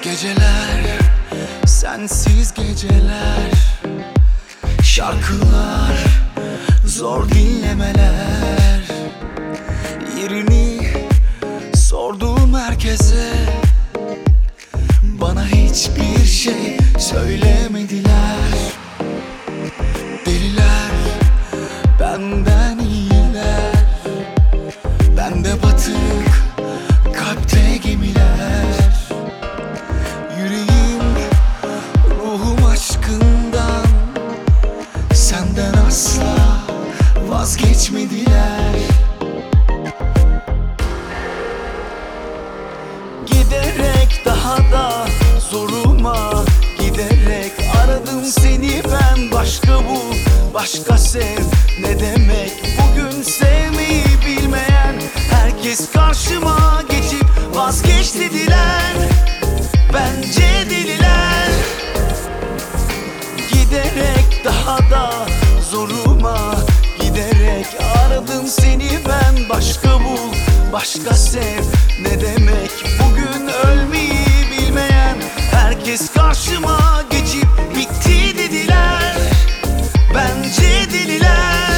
Geceler, sensiz geceler, şarkılar, zor dinlemeler. Yerini sorduğum herkese bana hiçbir şey söylemediler. Deliler benden iyiler, bende batık kalpte gemiler. Yüreğim, ruhum aşkından, senden asla vazgeçmediler. Giderek daha da zoruma giderek aradım seni ben. Başka bul, başka sev, ne demek bugün sevmeyi bilmeyen? Herkes karşıma geçip vazgeç dediler. Bence deliler. Giderek daha da zoruma giderek aradım seni ben. Başka bul, başka sev, ne demek bugün ölmeyi bilmeyen? Herkes karşıma geçip bitti dediler. Bence deliler.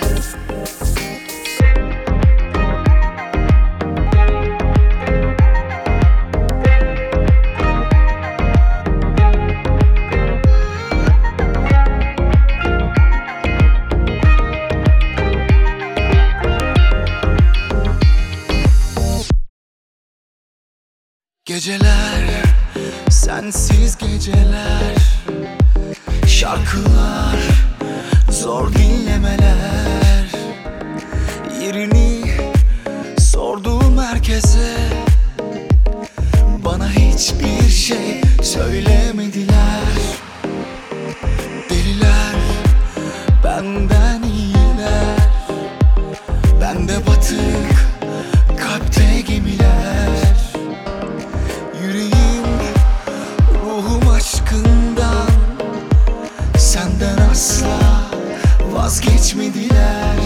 Geceler, sensiz geceler, şarkılar, zor dinlemeler. Yerini sorduğum herkese bana hiçbir şey söylemediler. Deliler benden iyiler, bende batık kalpte gemiler. Yüreğim, ruhum aşkından, senden asla vazgeçmediler.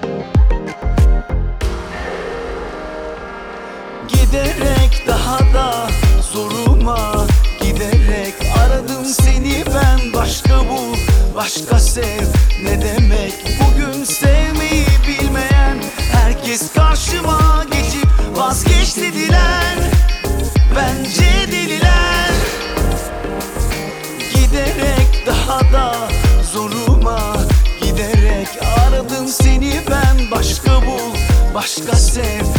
Giderek daha da zoruma giderek aradım seni ben. Başka bul, başka sev, ne demek bugün sevmeyi bilmeyen? Herkes karşıma geçip vazgeç dediler. Bence deliler. Giderek daha da zoruma giderek aradım seni ben. Başka bul, başka sev,